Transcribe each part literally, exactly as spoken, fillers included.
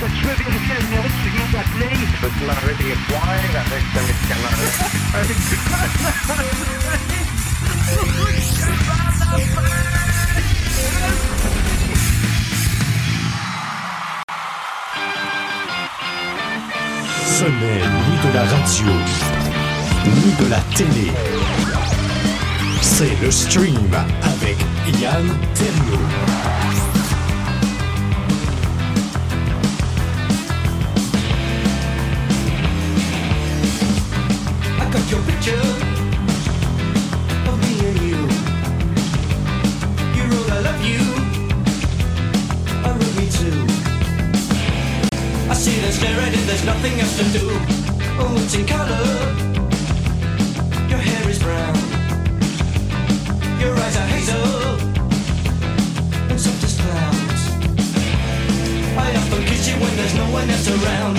tu veux vérifier le numéro que tu viens d'appeler? Peux-tu m'enlever des points avec ce médicament-là? Ce n'est ni de la radio, ni de la télé. C'est le stream avec Yann Terriot. I got your picture of me and you. You wrote I love you. I wrote me too. I sit and stare at it, there's nothing else to do. Oh, it's in color. Your hair is brown. Your eyes are hazel and soft as clouds. I often kiss you when there's no one else around.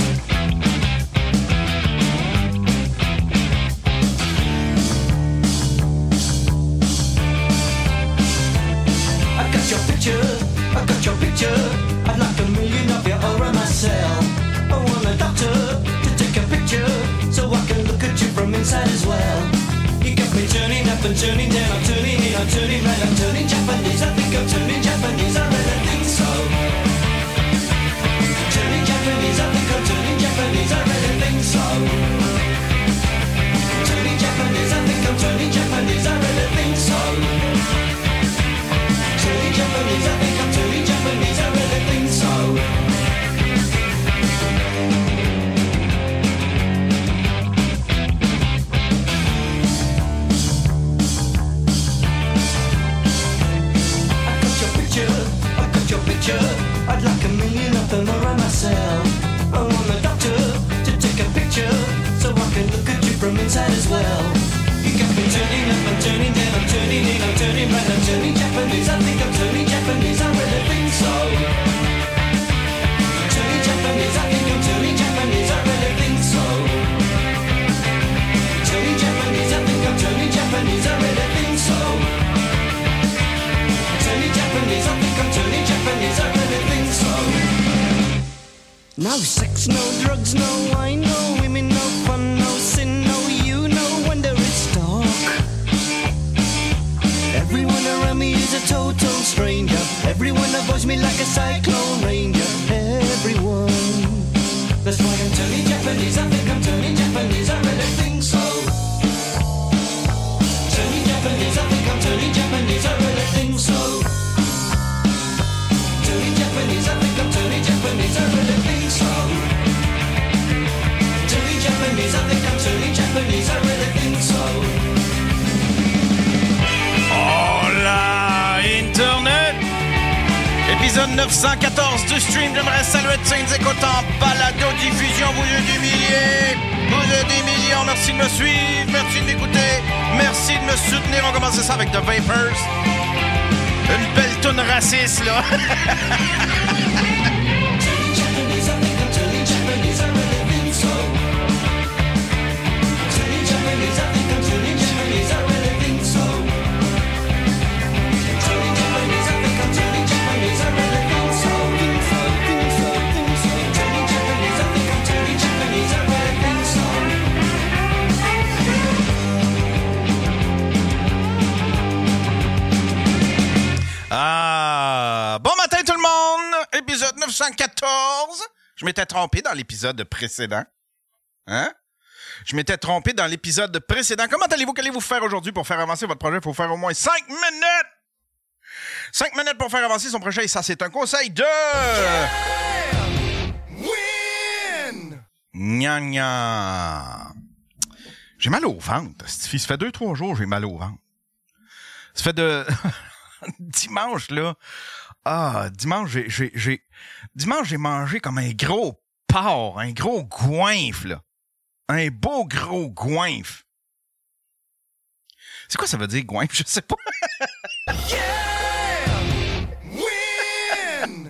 I got your picture, I got your picture. I'd like a million of you all around myself. I want a doctor to take a picture so I can look at you from inside as well. You got me turning up and turning down, I'm turning in, I'm turning right, I'm turning Japanese. I think I'm turning Japanese, I really think so. Turning Japanese, I think I'm turning Japanese, I really think so. Turning Japanese, I think I'm turning Japanese, I really think so. Turning Japanese, I think I'm turning Japanese, I really think so. I'd like a million of them around myself. I want a doctor to take a picture so I can look at you from inside as well. You got me turning up, I'm turning down, I'm turning in, I'm turning right, I'm turning Japanese. I think I'm turning Japanese, I really think so. Turning Japanese, I think I'm turning Japanese, I really think so. Turning Japanese, I think I'm turning Japanese, I really think so. Turning Japanese, I think I'm turning Japanese, I really think so. No sex, no drugs, no wine, no women, no fun, no sin, no you, no wonder it's dark. Everyone around me is a total stranger. Everyone avoids me like a cyclone ranger. Everyone. That's why I'm turning Japanese, I think I'm turning Japanese, I really think so. Turning Japanese, I think I'm turning Japanese, I really think so. Turning Japanese, I think I'm turning Japanese, I really think so. Turning Japanese, I think I'm turning Japanese, I really think so. Oh là, Internet! Épisode neuf cent quatorze du stream, j'aimerais saluer tous les écoutants en balado-diffusion, vous êtes des milliers, vous êtes des millions, merci de me suivre, merci de m'écouter, merci de me soutenir, on commence ça avec The Vapors. Une belle toune raciste, là. Ah, bon matin tout le monde! Épisode neuf cent quatorze. Je m'étais trompé dans l'épisode précédent. Hein? Je m'étais trompé dans l'épisode précédent. Comment allez-vous? Qu'allez-vous faire aujourd'hui pour faire avancer votre projet? Il faut faire au moins cinq minutes! cinq minutes pour faire avancer son projet. Et ça, c'est un conseil de... Yeah! Win! Gna gna. J'ai mal au ventre. Ça fait deux, trois jours que j'ai mal au ventre. Ça fait de... Dimanche, là. Ah, dimanche, j'ai, j'ai, j'ai... Dimanche, j'ai mangé comme un gros porc, un gros goinfre, là. Un beau gros goinfre. C'est quoi ça veut dire, goinfre? Je sais pas. Yeah! Win!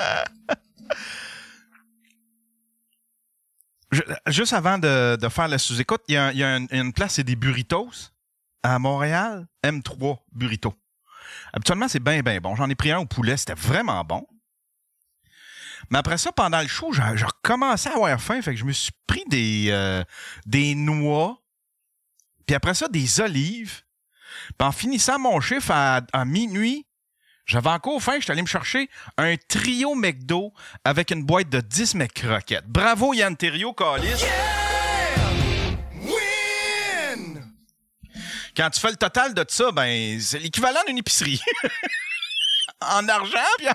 Je, juste avant de, de faire la sous-écoute, il y a, y a une, une place, c'est des burritos à Montréal. M trois burritos. Habituellement, c'est bien, bien bon. J'en ai pris un au poulet, c'était vraiment bon. Mais après ça, pendant le show, j'ai, j'ai recommencé à avoir faim. Fait que je me suis pris des, euh, des noix. Puis après ça, des olives. Puis en finissant mon chiffre à, à minuit, j'avais encore faim. J'étais allé me chercher un trio McDo avec une boîte de dix McCroquettes. Bravo, Yann Thériault, câlisse. Quand tu fais le total de ça, ben, c'est l'équivalent d'une épicerie. En argent, puis en...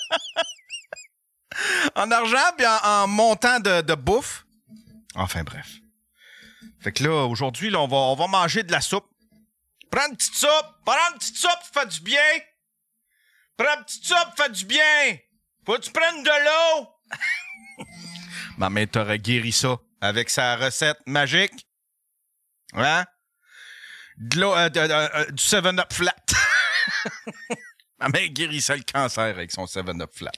en argent, puis en, en montant de, de bouffe. Enfin, bref. Fait que là, aujourd'hui, là, on va, on va manger de la soupe. Prends une petite soupe. Prends une petite soupe, ça fait du bien. Prends une petite soupe, ça fait du bien. Faut que tu prennes de l'eau. Ma mère t'aurait guéri ça avec sa recette magique. Hein? De l'eau, euh, de, de, euh, du seven up flat. Ma mère guérissait le cancer avec son seven up flat.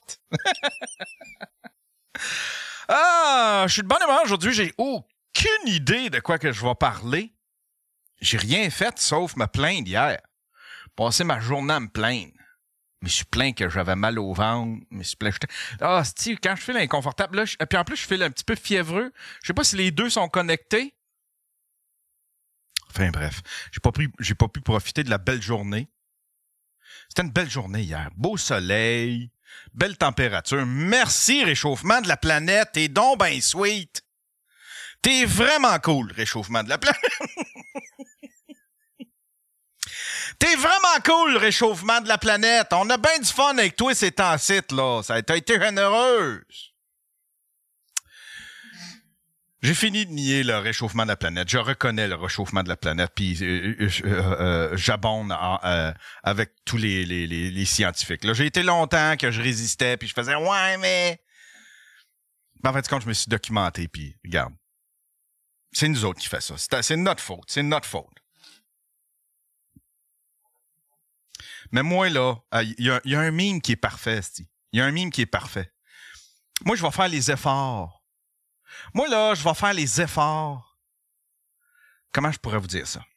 Ah, je suis de bonne humeur aujourd'hui. J'ai aucune idée de quoi que je vais parler. J'ai rien fait sauf me plaindre hier. Passer ma journée à me plaindre. Je me suis plaint que j'avais mal au ventre. Je me suis plaint. Ah, c'est quand je file inconfortable. Là, je... Puis en plus, je file un petit peu fiévreux. Je sais pas si les deux sont connectés. Enfin bref, j'ai pas pu, j'ai pas pu profiter de la belle journée. C'était une belle journée hier. Beau soleil, belle température. Merci, réchauffement de la planète. T'es donc ben sweet. T'es vraiment cool, réchauffement de la planète. T'es vraiment cool, réchauffement de la planète. On a bien du fun avec toi ces temps-ci, là. Ça a été généreuse. J'ai fini de nier le réchauffement de la planète. Je reconnais le réchauffement de la planète, puis euh, euh, euh, j'abonde en, euh, avec tous les, les, les, les scientifiques. Là, j'ai été longtemps que je résistais, puis je faisais « Ouais, mais... » En fait, quand je me suis documenté, puis regarde, c'est nous autres qui fait ça. C'est, c'est notre faute. C'est notre faute. Mais moi, là, il y, y a un meme qui est parfait, il y a un meme qui est parfait. Moi, je vais faire les efforts. Moi, là, je vais faire les efforts. Comment je pourrais vous dire ça?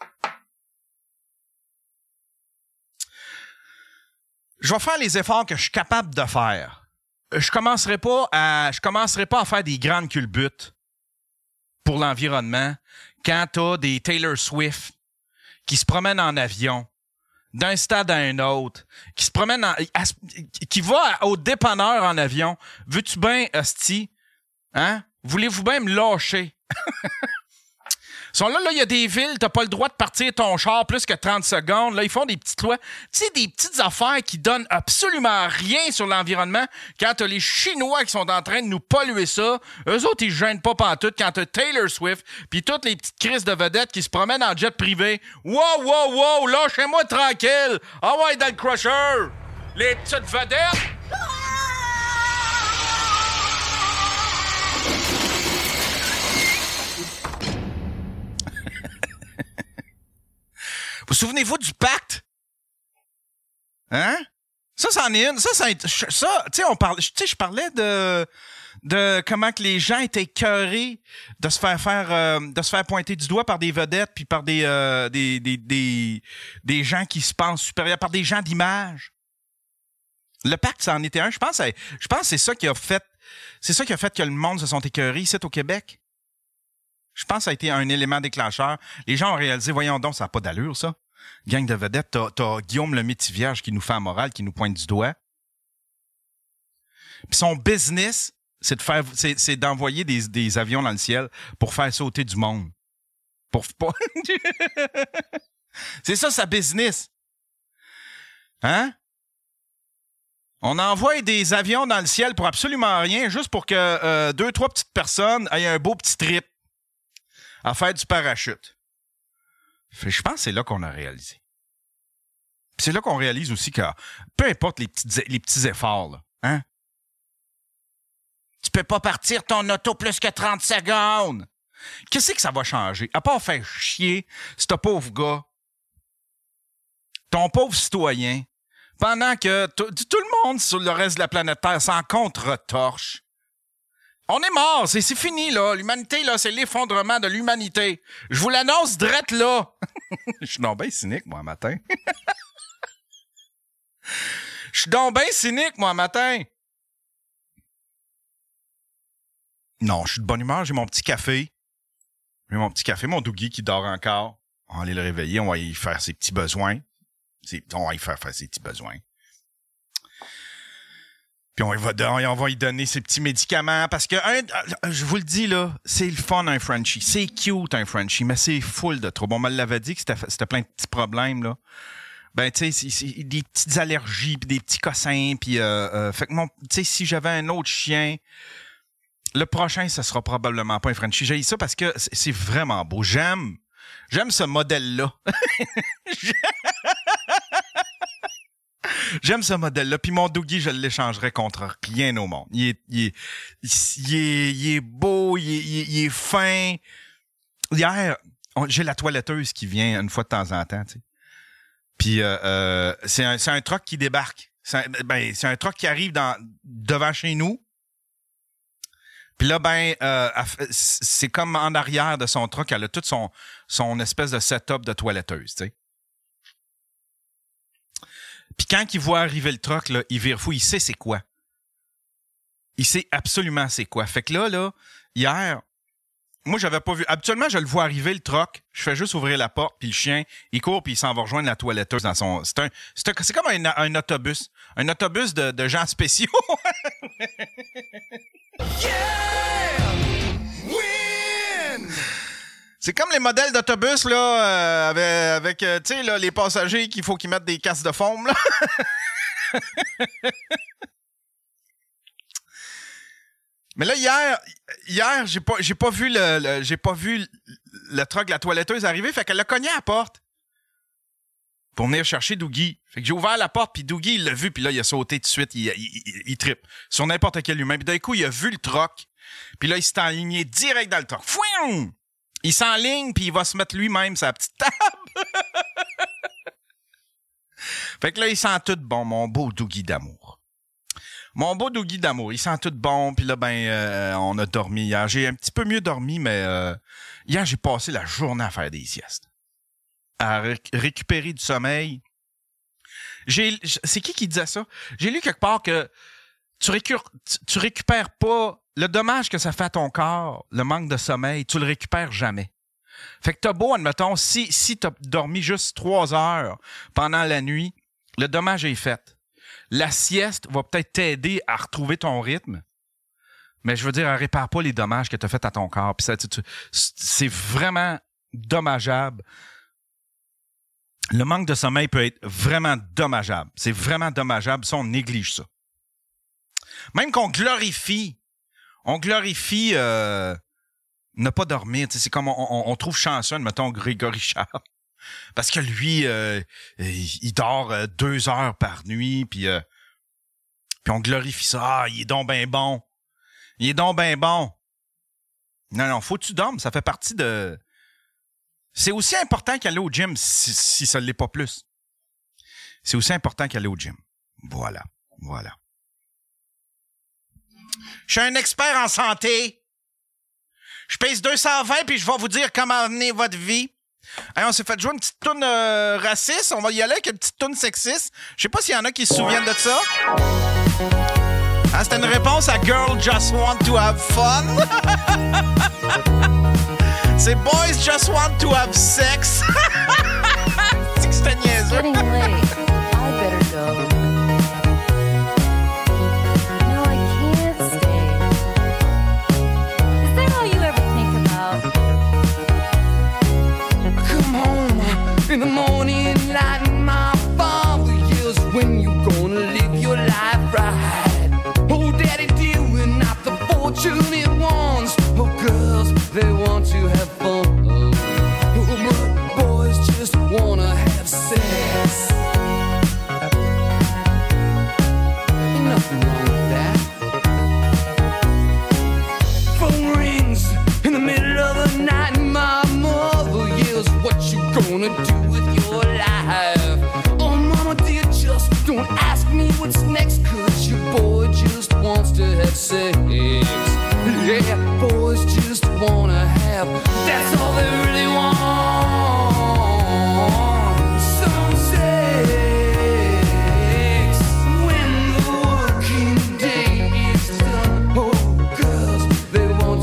Je vais faire les efforts que je suis capable de faire. Je commencerai pas à, je commencerai pas à faire des grandes culbutes pour l'environnement quand t'as des Taylor Swift qui se promènent en avion d'un stade à un autre, qui se promènent en, à, qui va au dépanneur en avion. Veux-tu bien, hostie? Hein? Voulez-vous bien me lâcher? Ils sont là, là, il y a des villes, t'as pas le droit de partir ton char plus que trente secondes. Là, ils font des petites lois. Tu sais, des petites affaires qui donnent absolument rien sur l'environnement. Quand t'as les Chinois qui sont en train de nous polluer ça, eux autres, ils se gênent pas pantoute. Quand t'as Taylor Swift, puis toutes les petites crises de vedettes qui se promènent en jet privé. Wow, wow, wow, lâchez-moi tranquille. Ah ouais, dans le crusher. Les petites vedettes. Vous souvenez-vous du pacte? Hein? Ça, c'en est une. Ça, ça, ça tu sais, on parle, tu sais, je parlais de, de comment que les gens étaient écœurés de se faire faire, euh, de se faire pointer du doigt par des vedettes puis par des, euh, des, des, des, des gens qui se pensent supérieurs, par des gens d'image. Le pacte, ça en était un. Je pense, je pense que c'est ça qui a fait, c'est ça qui a fait que le monde se sont écœurés ici au Québec. Je pense que ça a été un élément déclencheur. Les gens ont réalisé, voyons donc, ça n'a pas d'allure, ça. Gang de vedettes, t'as, t'as Guillaume le Métivierge qui nous fait la morale, qui nous pointe du doigt. Puis son business, c'est de faire, c'est, c'est d'envoyer des, des avions dans le ciel pour faire sauter du monde. Pour, pour... C'est ça, sa business. Hein? On envoie des avions dans le ciel pour absolument rien, juste pour que euh, deux, trois petites personnes aient un beau petit trip à faire du parachute. Fait, je pense que c'est là qu'on a réalisé. Puis c'est là qu'on réalise aussi que peu importe les petits, les petits efforts, là, hein? Tu peux pas partir ton auto plus que trente secondes. Qu'est-ce que ça va changer? À part faire chier ce pauvre gars, ton pauvre citoyen, pendant que t- tout le monde sur le reste de la planète Terre s'en contre-torche. On est mort, c'est, c'est fini, là. L'humanité, là, c'est l'effondrement de l'humanité. Je vous l'annonce drette là. Je suis donc bien cynique, moi, matin. Je suis donc bien cynique, moi, matin. Non, je suis de bonne humeur. J'ai mon petit café. J'ai mon petit café. Mon Dougie qui dort encore. On va aller le réveiller. On va y faire ses petits besoins. C'est, on va y faire faire ses petits besoins. Puis on va, on va lui donner ses petits médicaments parce que, un, je vous le dis, là, c'est le fun, un Frenchie. C'est cute, un Frenchie, mais c'est full de trop. Bon, on me l'avait dit que c'était, c'était plein de petits problèmes, là. Ben, tu sais, c'est, c'est des petites allergies, puis des petits cossins, puis... Euh, euh, fait que, mon, tu sais, si j'avais un autre chien, le prochain, ça sera probablement pas un Frenchie. J'ai ça parce que c'est, c'est vraiment beau. J'aime, j'aime ce modèle-là. J'aime ce modèle-là. Puis mon Dougie, je l'échangerais contre rien au monde. Il est, il est, il est, il est beau, il est, il est, il est fin. Hier, on, j'ai la toiletteuse qui vient une fois de temps en temps, tu sais. Puis euh, euh, c'est un, c'est un truck qui débarque. C'est un, ben, c'est un truck qui arrive dans, devant chez nous. Puis là, ben, euh, c'est comme en arrière de son truck, elle a tout son, son espèce de setup de toiletteuse, tu sais. Puis quand il voit arriver le truck, là, il vire fou, il sait c'est quoi. Il sait absolument c'est quoi. Fait que là, là, hier, moi, j'avais pas vu. Habituellement, je le vois arriver, le truck, je fais juste ouvrir la porte, puis le chien, il court, puis il s'en va rejoindre la toiletteuse dans son... C'est un, c'est, un, c'est comme un, un autobus. Un autobus de, de gens spéciaux. Yeah! Win! C'est comme les modèles d'autobus, là, euh, avec, avec euh, tu sais, là, les passagers qu'il faut qu'ils mettent des casses de foam, là. Mais là, hier, hier, j'ai pas, j'ai pas vu le, le j'ai pas vu le, le truck de la toiletteuse arriver, fait qu'elle l'a cogné à la porte pour venir chercher Dougie. Fait que j'ai ouvert la porte, puis Dougie, il l'a vu, puis là, il a sauté tout de suite, il, il, il, il trippe sur n'importe quel humain. Puis d'un coup, il a vu le truck, puis là, il s'est enligné direct dans le truck. Fouing! Il s'enligne, puis il va se mettre lui-même sa petite table. Fait que là, il sent tout bon, mon beau Dougie d'amour. Mon beau Dougie d'amour, il sent tout bon, puis là, ben, euh, on a dormi hier. J'ai un petit peu mieux dormi, mais euh, hier, j'ai passé la journée à faire des siestes. À ré- récupérer du sommeil. J'ai, c'est qui qui disait ça? J'ai lu quelque part que tu, récur, tu, tu récupères pas le dommage que ça fait à ton corps, le manque de sommeil, tu le récupères jamais. Fait que t'as beau, admettons, si, si t'as dormi juste trois heures pendant la nuit, le dommage est fait. La sieste va peut-être t'aider à retrouver ton rythme, mais je veux dire, elle répare pas les dommages que t'as fait à ton corps. Puis ça, tu, tu, c'est vraiment dommageable. Le manque de sommeil peut être vraiment dommageable. C'est vraiment dommageable. Ça, on néglige ça. Même qu'on glorifie, on glorifie euh, ne pas dormir. C'est comme on, on, on trouve chanceux, mettons, Grégory Charles. Parce que lui, euh, il dort euh, deux heures par nuit, puis euh, puis on glorifie ça. Ah, il est donc ben bon. Il est donc ben bon. Non, non, faut que tu dormes. Ça fait partie de... C'est aussi important qu'aller au gym, si, si ça ne l'est pas plus. C'est aussi important qu'aller au gym. Voilà, voilà. Je suis un expert en santé. Je pèse deux cent vingt, puis je vais vous dire comment mener votre vie. Hey, on s'est fait jouer une petite toune euh, raciste. On va y aller avec une petite toune sexiste. Je sais pas s'il y en a qui se souviennent de ça. Ah, c'était une réponse à Girl Just Want to Have Fun. C'est Boys Just Want to Have Sex. C'est que c'était niaiseux. Getting late. I better go. No, I can't stay. Is that all you ever think about? Come home in the morning light, my father yells, when you gonna live your life right? Oh, daddy dear, we're not the fortunate ones. Oh, girls, they want to have fun. Oh, but boys just wanna have sex. Ain't nothing wrong with that. Phone rings in the middle of the night, and my mother yells, what you gonna do with your life? Oh, mama dear, just don't ask me what's next, cause your boy just wants to have sex. Yeah, boys just wanna have, that's all they really want. Some sex. When the working day is done, oh, girls, they want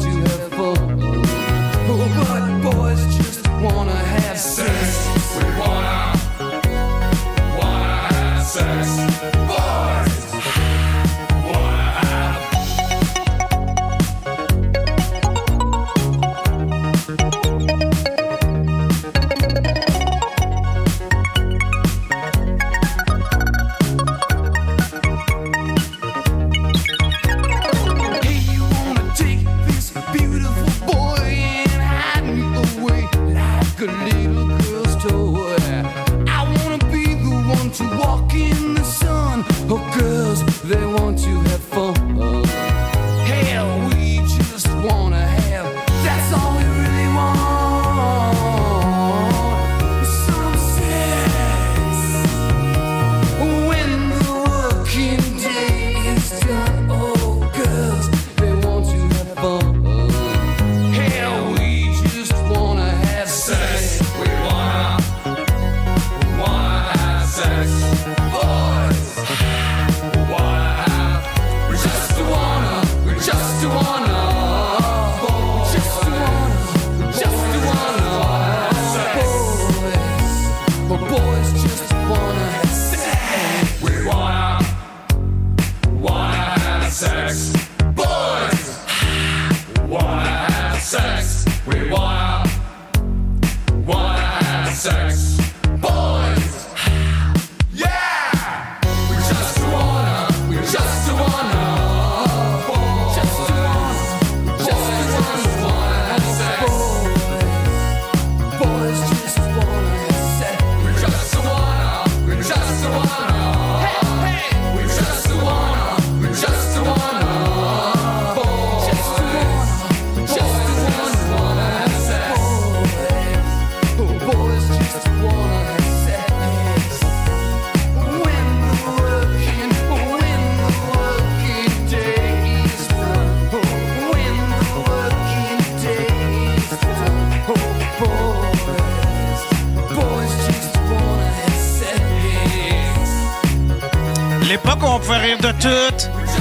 l'époque où on pouvait rire de tout.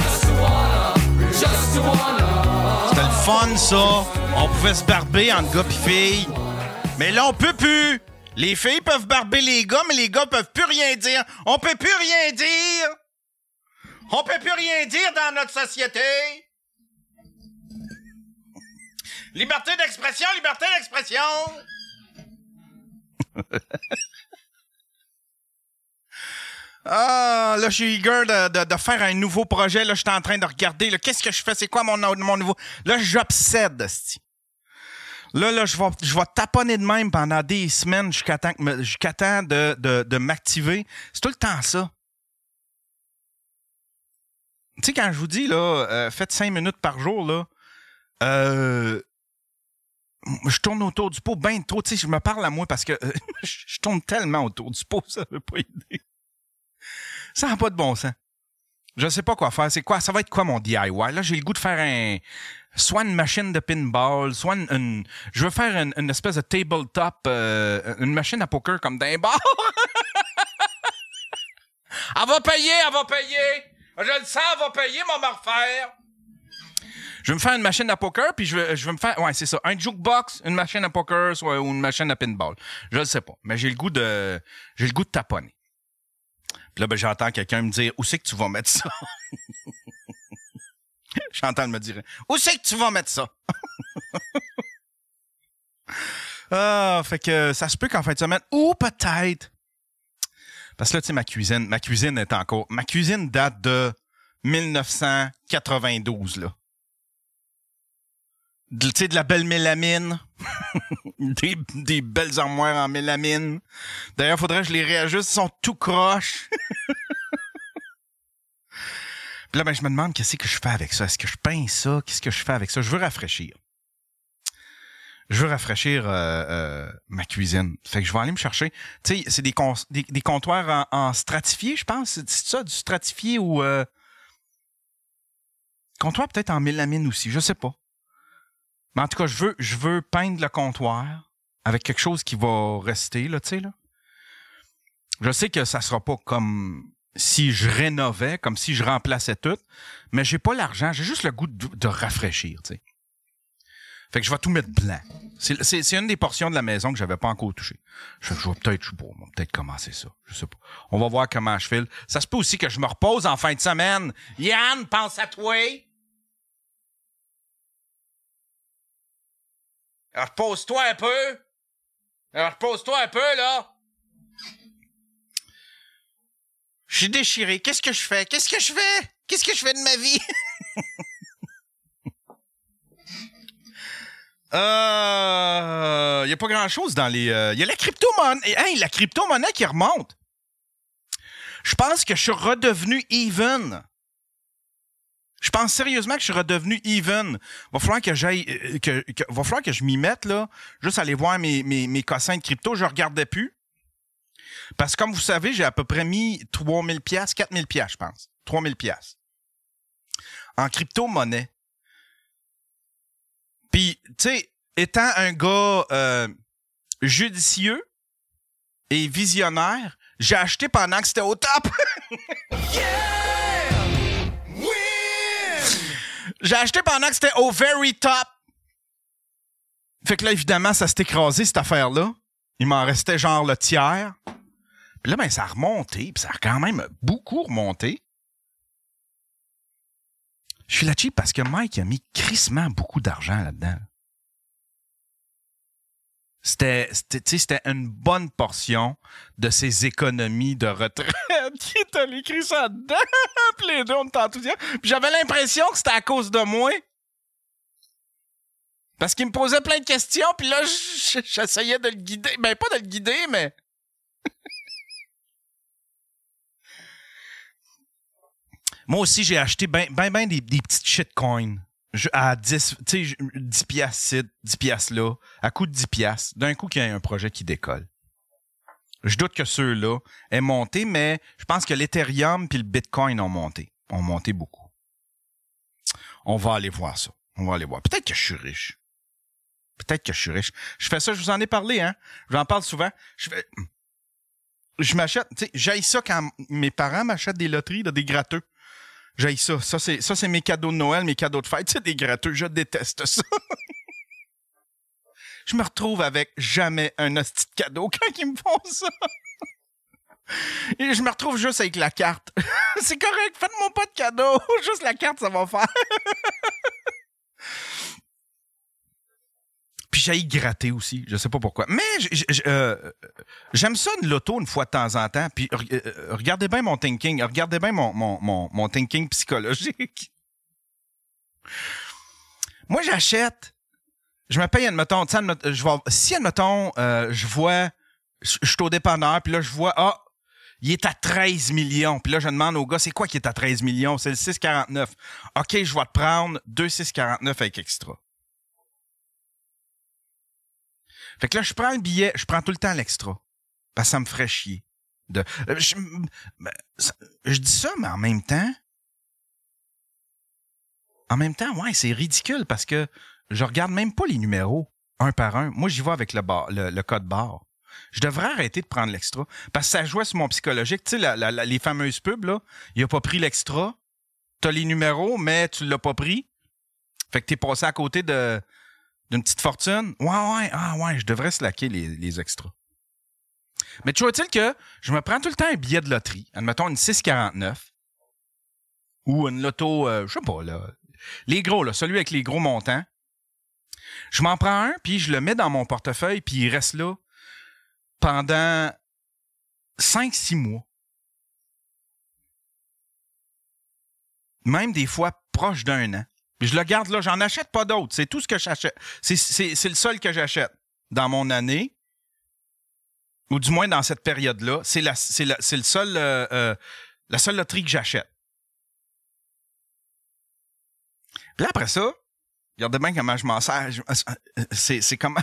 C'était le fun, ça. On pouvait se barber entre gars pis filles. Mais là, on peut plus. Les filles peuvent barber les gars, mais les gars peuvent plus rien dire. On peut plus rien dire. On peut plus rien dire dans notre société. Liberté d'expression, liberté d'expression. Ah, là, je suis eager de, de, de faire un nouveau projet. Là, je suis en train de regarder. Là, qu'est-ce que je fais? C'est quoi mon, mon nouveau... Là, j'obsède, esti. Là, là, je vais, je vais taponner de même pendant des semaines jusqu'à temps, que me, jusqu'à temps de, de, de m'activer. C'est tout le temps ça. Tu sais, quand je vous dis, là, euh, faites cinq minutes par jour, là, euh, je tourne autour du pot bien trop. Tu sais, je me parle à moi parce que euh, je tourne tellement autour du pot, ça veut pas aider. Ça n'a pas de bon sens. Je sais pas quoi faire. C'est quoi? Ça va être quoi mon D I Y? Là, j'ai le goût de faire un... Soit une machine de pinball, soit une... une je veux faire une, une espèce de tabletop, euh, une machine à poker comme d'un bar. Elle va payer, elle va payer. Je le sens, elle va payer, mais on va me refaire. Je vais me faire une machine à poker, puis je vais, je vais me faire... Ouais, c'est ça. Un jukebox, une machine à poker, soit ou une machine à pinball. Je le sais pas. Mais j'ai le goût de... J'ai le goût de taponner. Puis là, ben, j'entends quelqu'un me dire « Où c'est que tu vas mettre ça? » J'entends me dire « Où c'est que tu vas mettre ça? » Ah, fait que ça se peut qu'en fin de semaine, ou peut-être... Parce que là, tu sais, ma cuisine, ma cuisine est encore... Ma cuisine date de dix-neuf cent quatre-vingt-douze, là. Tu sais, de la belle mélamine. des, des belles armoires en mélamine. D'ailleurs, faudrait que je les réajuste. Ils sont tout croches. Puis là, ben, je me demande qu'est-ce que je fais avec ça. Est-ce que je pince ça? Qu'est-ce que je fais avec ça? Je veux rafraîchir. Je veux rafraîchir euh, euh, ma cuisine. Fait que je vais aller me chercher. Tu sais, c'est des, con- des, des comptoirs en, en stratifié, je pense. C'est, c'est ça, du stratifié ou... Euh... Comptoir peut-être en mélamine aussi, je sais pas. Mais en tout cas, je veux, je veux peindre le comptoir avec quelque chose qui va rester, là, tu sais, là. Je sais que ça sera pas comme si je rénovais, comme si je remplaçais tout, mais j'ai pas l'argent, j'ai juste le goût de, de rafraîchir, tu sais. Fait que je vais tout mettre blanc. C'est, c'est, c'est une des portions de la maison que j'avais pas encore touché. Je, je vais peut-être, je sais pas, on va peut-être commencer ça. Je sais pas. On va voir comment je file. Ça se peut aussi que je me repose en fin de semaine. Yann, pense à toi. Alors, repose-toi un peu. Alors, repose-toi un peu, là. Je suis déchiré. Qu'est-ce que je fais? Qu'est-ce que je fais? Qu'est-ce que je fais de ma vie? Euh, il y a pas grand-chose dans les... Il euh, y a la crypto-monnaie. Hey, la crypto-monnaie qui remonte. Je pense que je suis redevenu even. Je pense sérieusement que je suis redevenu even. Va falloir que j'aille... Euh, que, que, va falloir que je m'y mette, là. Juste aller voir mes, mes, mes cossins de crypto. Je regardais plus. Parce que comme vous savez, j'ai à peu près mis trois mille piastres, quatre mille piastres, je pense. trois mille piastres. En crypto-monnaie. Puis, tu sais, étant un gars euh, judicieux et visionnaire, j'ai acheté pendant que c'était au top. Yeah! Win! J'ai acheté pendant que c'était au very top. Fait que là, évidemment, ça s'est écrasé, cette affaire-là. Il m'en restait genre le tiers. Puis là, ben, ça a remonté, puis ça a quand même beaucoup remonté. Je suis là cheap parce que Mike a mis crissement beaucoup d'argent là-dedans. C'était, c'était, tu sais, c'était une bonne portion de ses économies de retraite qui est allé écrire ça dedans. Puis les deux, on était enthousiastes. Puis j'avais l'impression que c'était à cause de moi. Parce qu'il me posait plein de questions, puis là, j'essayais de le guider. Ben, pas de le guider, mais... Moi aussi, j'ai acheté ben, ben, ben des, des petites shitcoins. Je, à dix, tu sais, dix piastres ci, dix piastres là, à coût de dix piastres, d'un coup qu'il y a un projet qui décolle. Je doute que ceux-là aient monté, mais je pense que l'Ethereum puis le Bitcoin ont monté. Ont monté beaucoup. On va aller voir ça. On va aller voir. Peut-être que je suis riche. Peut-être que je suis riche. Je fais ça, je vous en ai parlé, hein. J'en parle souvent. Je fais... je m'achète, tu sais, j'haïs ça quand mes parents m'achètent des loteries, là, des gratteux. J'haïs ça. Ça, c'est, ça, c'est mes cadeaux de Noël, mes cadeaux de fête. C'est des gratteux. Je déteste ça. Je me retrouve avec jamais un hostie de cadeau quand ils me font ça. Et je me retrouve juste avec la carte. C'est correct, faites-moi pas de cadeau. Juste la carte, ça va faire. Puis j'haïs gratter aussi, je sais pas pourquoi. Mais j- j- euh, j'aime ça de l'auto une fois de temps en temps. Puis euh, regardez bien mon thinking, regardez bien mon, mon, mon, mon thinking psychologique. Moi, j'achète, je me paye, admettons, admettons je vais, si, admettons, euh, je vois, je suis au dépanneur, puis là, je vois, ah, il est à treize millions. Puis là, je demande au gars, c'est quoi qui est à treize millions? C'est le six quarante-neuf. OK, je vais te prendre deux six quarante-neuf avec extra. Fait que là, je prends le billet, je prends tout le temps l'extra. Parce que ça me ferait chier. De, euh, je, je, je dis ça, mais en même temps... En même temps, ouais, c'est ridicule parce que je regarde même pas les numéros, un par un. Moi, j'y vais avec le, bar, le, le code barre. Je devrais arrêter de prendre l'extra. Parce que ça jouait sur mon psychologique. Tu sais, la, la, la, les fameuses pubs, là, il a pas pris l'extra. T'as les numéros, mais tu l'as pas pris. Fait que t'es passé à côté de... d'une petite fortune. Ouais, ouais, ah ouais, je devrais slacker les, les extras. Mais tu vois-t-il que je me prends tout le temps un billet de loterie, admettons une six quarante-neuf, ou une loto, euh, je sais pas, là, les gros, là, celui avec les gros montants. Je m'en prends un, puis je le mets dans mon portefeuille, puis il reste là pendant cinq six mois. Même des fois proche d'un an. Puis je le garde là, j'en achète pas d'autres. C'est tout ce que j'achète. C'est, c'est, c'est le seul que j'achète dans mon année, ou du moins dans cette période-là. C'est, la, c'est, la, c'est le seul, euh, euh, la seule loterie que j'achète. Puis là, après ça, regardez bien comment je m'en sers. Je, c'est, c'est comment...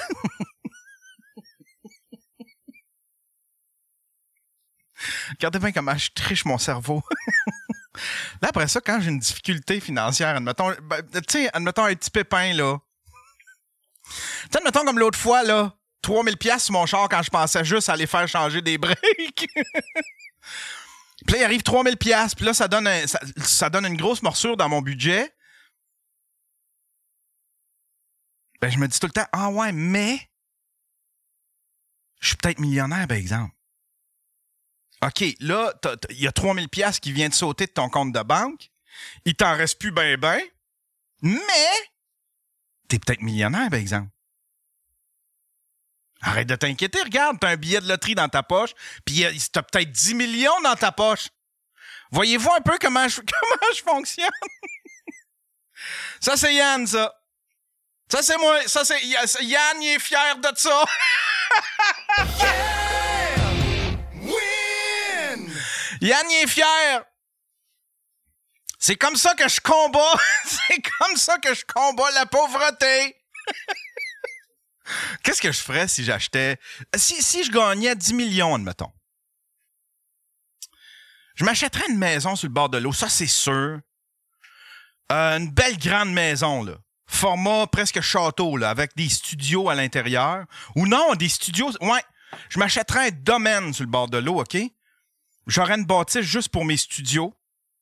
Regardez bien comment je triche mon cerveau. Là, après ça, quand j'ai une difficulté financière, admettons, ben, tu sais, admettons un petit pépin, là. Tu sais, admettons comme l'autre fois, là, trois mille dollars sur mon char quand je pensais juste aller faire changer des breaks. Puis là, il arrive trois mille dollars, puis là, ça donne, un, ça, ça donne une grosse morsure dans mon budget. Ben, je me dis tout le temps, ah ouais, mais je suis peut-être millionnaire, par exemple. OK, là, il y a trois mille dollars qui viennent de sauter de ton compte de banque. Il t'en reste plus ben ben. Mais t'es peut-être millionnaire, par exemple. Arrête de t'inquiéter, regarde, t'as un billet de loterie dans ta poche, puis t'as peut-être dix millions dans ta poche. Voyez-vous un peu comment je, comment je fonctionne? Ça, c'est Yann, ça. Ça, c'est moi. Ça, c'est Yann, il est fier de ça. Yann, il est fier. C'est comme ça que je combats. C'est comme ça que je combats la pauvreté. Qu'est-ce que je ferais si j'achetais... Si, si je gagnais dix millions, admettons. Je m'achèterais une maison sur le bord de l'eau, ça, c'est sûr. Euh, une belle grande maison, là. Format presque château, là, avec des studios à l'intérieur. Ou non, des studios... Ouais, je m'achèterais un domaine sur le bord de l'eau, OK? J'aurais une bâtisse juste pour mes studios.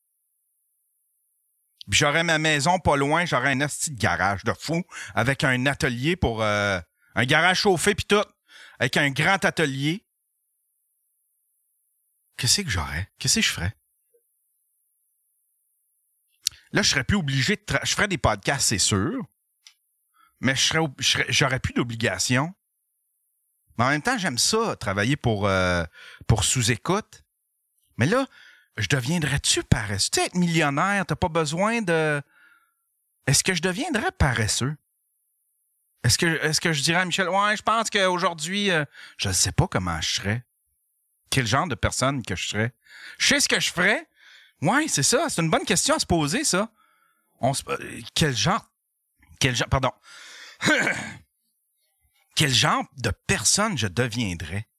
Puis j'aurais ma maison pas loin, j'aurais un petit garage de fou avec un atelier pour... Euh, un garage chauffé pis tout. Avec un grand atelier. Qu'est-ce que j'aurais? Qu'est-ce que je ferais? Là, je serais plus obligé de... Tra- je ferais des podcasts, c'est sûr. Mais je serais, je serais, j'aurais plus d'obligation. Mais en même temps, j'aime ça, travailler pour, euh, pour sous-écoute. Mais là, je deviendrais-tu paresseux? Tu sais, être millionnaire, t'as pas besoin de... Est-ce que je deviendrais paresseux? Est-ce que, est-ce que je dirais à Michel, ouais, je pense qu'aujourd'hui, euh, je ne sais pas comment je serais. Quel genre de personne que je serais? Je sais ce que je ferais? Ouais, c'est ça. C'est une bonne question à se poser, ça. On se, euh, quel genre... Quel genre... Pardon. Quel genre de personne je deviendrais?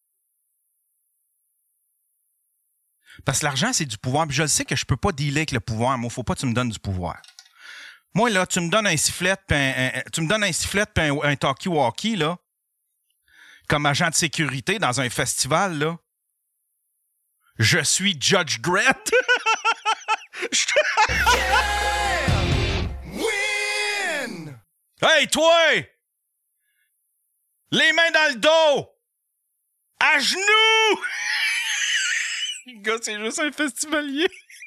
Parce que l'argent, c'est du pouvoir. Puis je le sais que je peux pas dealer avec le pouvoir. Moi, faut pas que tu me donnes du pouvoir. Moi, là, tu me donnes un sifflet, puis un, un, tu me donnes un sifflet, puis un, un talkie-walkie, là, comme agent de sécurité dans un festival, là. Je suis Judge Dredd. Win! Hey, toi! Les mains dans le dos! À genoux! Le gars, c'est juste un festivalier.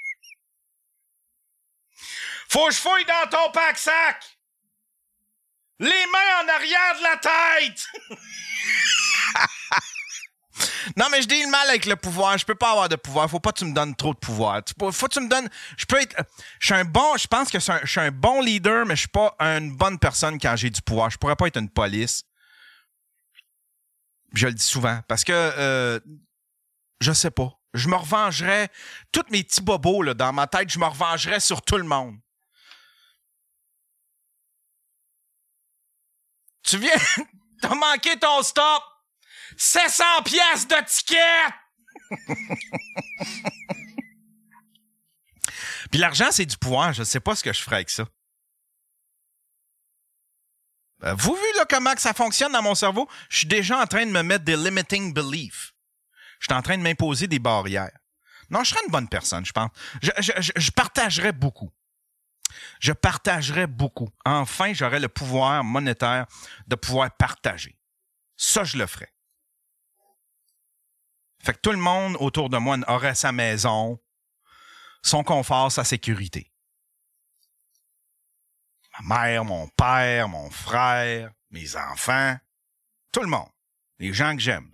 Faut que je fouille dans ton pack-sac! Les mains en arrière de la tête! Non, mais je dis le mal avec le pouvoir. Je peux pas avoir de pouvoir. Faut pas que tu me donnes trop de pouvoir. Faut que tu me donnes... Je peux être... Je suis un bon... Je pense que je suis un bon leader, mais je suis pas une bonne personne quand j'ai du pouvoir. Je pourrais pas être une police. Je le dis souvent. Parce que... Euh, je sais pas. Je me revengerais... Tous mes petits bobos là, dans ma tête, je me revengerais sur tout le monde. Tu viens... T'as manqué ton stop! sept cents piastres de ticket! Puis l'argent, c'est du pouvoir. Je ne sais pas ce que je ferais avec ça. Euh, vous vu là, comment que ça fonctionne dans mon cerveau? Je suis déjà en train de me mettre des limiting beliefs. Je suis en train de m'imposer des barrières. Non, je serais une bonne personne, je pense. Je, je, je, je partagerais beaucoup. Je partagerais beaucoup. Enfin, j'aurais le pouvoir monétaire de pouvoir partager. Ça, je le ferais. Fait que tout le monde autour de moi aurait sa maison, son confort, sa sécurité. Ma mère, mon père, mon frère, mes enfants, tout le monde. Les gens que j'aime.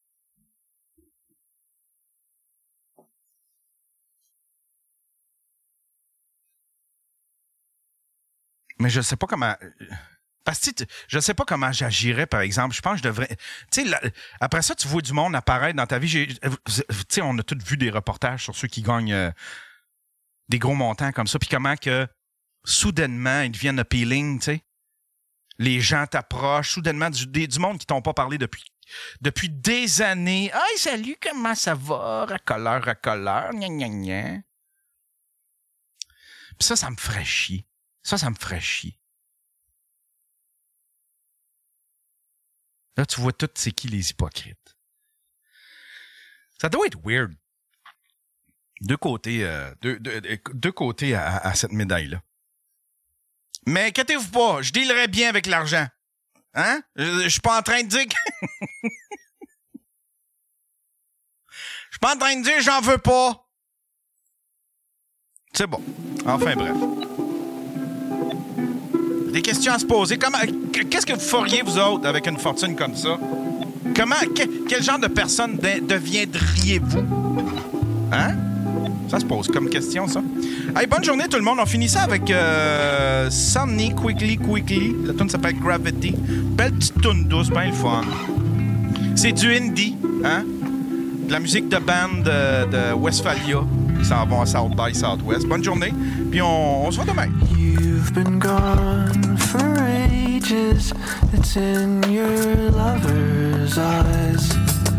Mais je sais pas comment... Parce que je sais pas comment j'agirais, par exemple. Je pense que je devrais... Tu sais, après ça, tu vois du monde apparaître dans ta vie. Tu sais, on a tous vu des reportages sur ceux qui gagnent euh, des gros montants comme ça. Puis comment que, soudainement, ils deviennent appealing, tu sais. Les gens t'approchent. Soudainement, du, des, du monde qui t'ont pas parlé depuis, depuis des années. « Hey, salut, comment ça va? Racoleur, racoleur, gna gna gna. » Puis ça, ça me ferait chier. Ça, ça me ferait chier. Là, tu vois tout, c'est qui les hypocrites. Ça doit être weird. Deux côtés, euh, deux, deux, deux côtés à, à cette médaille-là. Mais inquiétez-vous pas, je dealerais bien avec l'argent. Hein? Je, je suis pas en train de dire que... Je suis pas en train de dire j'en veux pas. C'est bon. Enfin bref. Des questions à se poser. Comment, qu'est-ce que vous feriez, vous autres, avec une fortune comme ça? Comment, que, quel genre de personne de, deviendriez-vous? Hein? Ça se pose comme question, ça. Hey, bonne journée, tout le monde. On finit ça avec euh, Sunny, Quickly, Quickly. La tune s'appelle Gravity. Belle petite tune douce, ben le fun. C'est du indie, hein? De la musique de band de, de Westphalia. Ils s'en vont à South by Southwest. Bonne journée. Puis on, on se voit demain. You've been gone for ages. It's in your lover's eyes.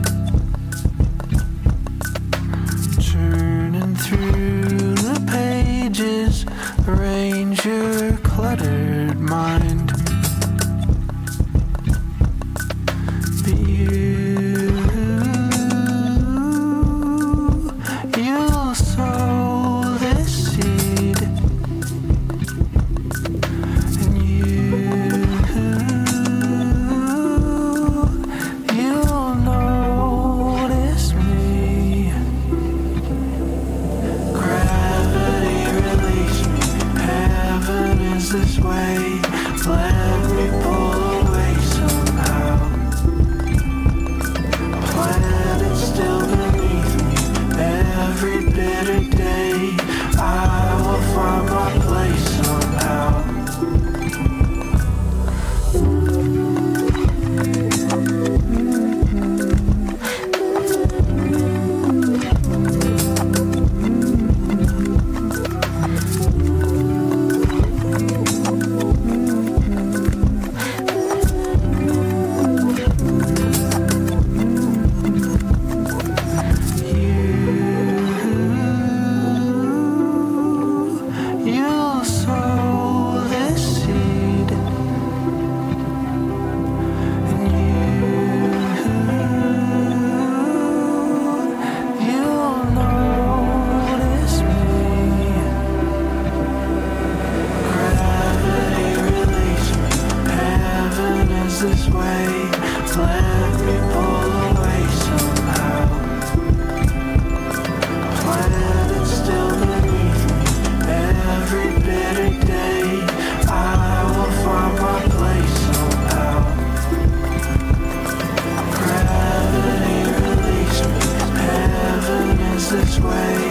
Turning through the pages, arrange your cluttered mind. You, you'll sow this seed. You'll notice me. Gravity release me. Heaven is this way. Let me pull away somehow. Planet's still beneath me. Every bitter day I will find my place somehow. You its way.